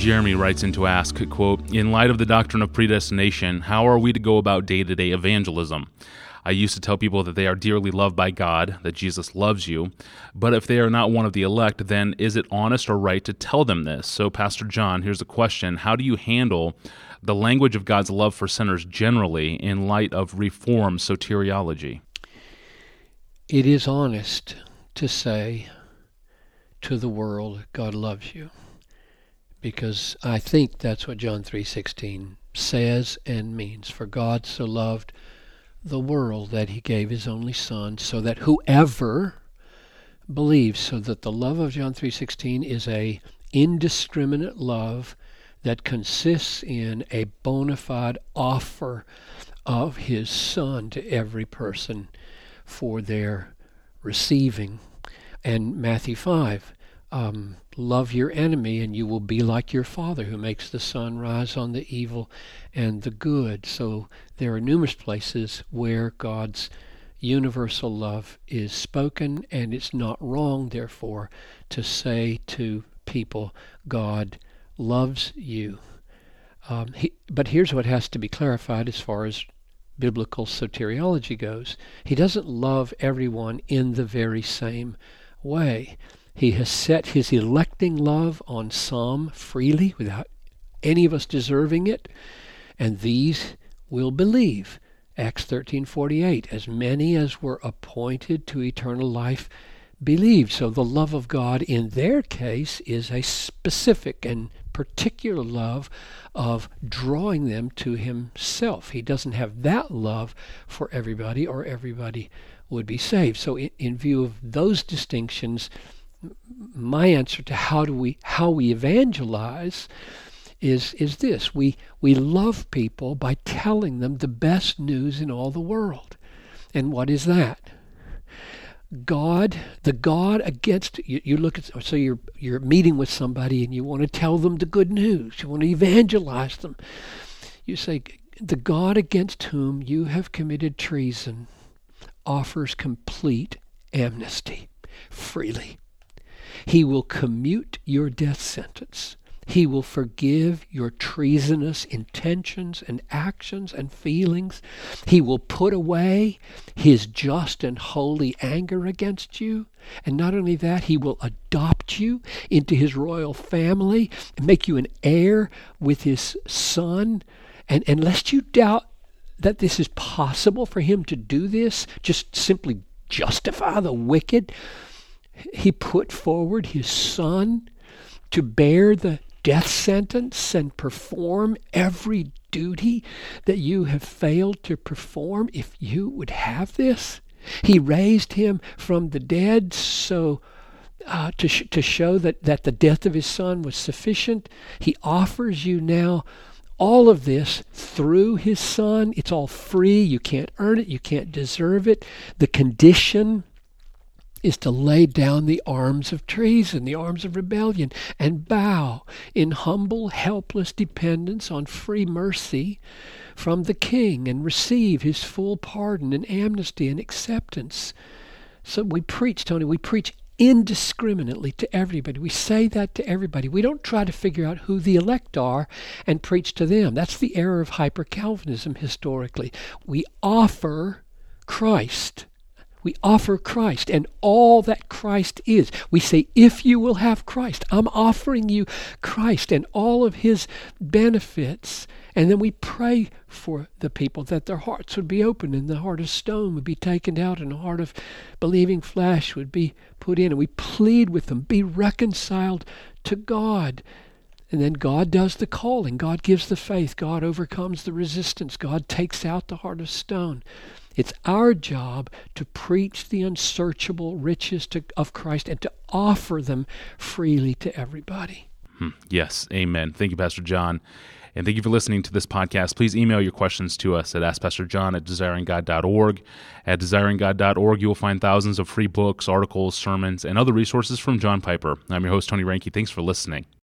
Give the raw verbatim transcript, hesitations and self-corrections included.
Jeremy writes in to ask, quote, "In light of the doctrine of predestination, how are we to go about day-to-day evangelism? I used to tell people that they are dearly loved by God, that Jesus loves you, but if they are not one of the elect, then is it honest or right to tell them this? So, Pastor John, here's a question. How do you handle the language of God's love for sinners generally in light of Reformed soteriology?" It is honest to say to the world, God loves you. Because I think that's what John three sixteen says and means. For God so loved the world that he gave his only Son, so that whoever believes, so that the love of John three sixteen is a indiscriminate love that consists in a bona fide offer of his Son to every person for their receiving. And Matthew five, um, love your enemy and you will be like your Father who makes the sun rise on the evil and the good. So there are numerous places where God's universal love is spoken, and it's not wrong, therefore, to say to people, God loves you. Um, he, but here's what has to be clarified as far as biblical soteriology goes. He doesn't love everyone in the very same way. He has set his electing love on some freely without any of us deserving it, and these will believe. Acts thirteen forty-eight, as many as were appointed to eternal life believed. So the love of God in their case is a specific and particular love of drawing them to himself. He doesn't have that love for everybody, or everybody would be saved. So in, in view of those distinctions, my answer to how do we how we evangelize is is this: we we love people by telling them the best news in all the world. And what is that? God, the God against you, you look at so you're you're meeting with somebody and you want to tell them the good news. You want to evangelize them. You say, the God against whom you have committed treason offers complete amnesty freely. He will commute your death sentence. He will forgive your treasonous intentions and actions and feelings. He will put away his just and holy anger against you. And not only that, he will adopt you into his royal family and make you an heir with his Son. And, and lest you doubt that this is possible for him to do this, just simply justify the wicked, he put forward his Son to bear the death sentence and perform every duty that you have failed to perform if you would have this. He raised him from the dead so uh, to sh- to show that, that the death of his Son was sufficient. He offers you now all of this through his Son. It's all free. You can't earn it. You can't deserve it. The condition is to lay down the arms of treason, the arms of rebellion, and bow in humble, helpless dependence on free mercy from the King and receive his full pardon and amnesty and acceptance. So we preach, Tony, we preach indiscriminately to everybody. We say that to everybody. We don't try to figure out who the elect are and preach to them. That's the error of hyper-Calvinism historically. We offer Christ. We offer Christ and all that Christ is. We say, if you will have Christ, I'm offering you Christ and all of his benefits. And then we pray for the people that their hearts would be opened and the heart of stone would be taken out and the heart of believing flesh would be put in. And we plead with them, be reconciled to God. And then God does the calling. God gives the faith. God overcomes the resistance. God takes out the heart of stone. It's our job to preach the unsearchable riches to, of Christ and to offer them freely to everybody. Hmm. Yes, amen. Thank you, Pastor John. And thank you for listening to this podcast. Please email your questions to us at ask pastor john at desiring god dot org. At desiring god dot org, you will find thousands of free books, articles, sermons, and other resources from John Piper. I'm your host, Tony Reinke. Thanks for listening.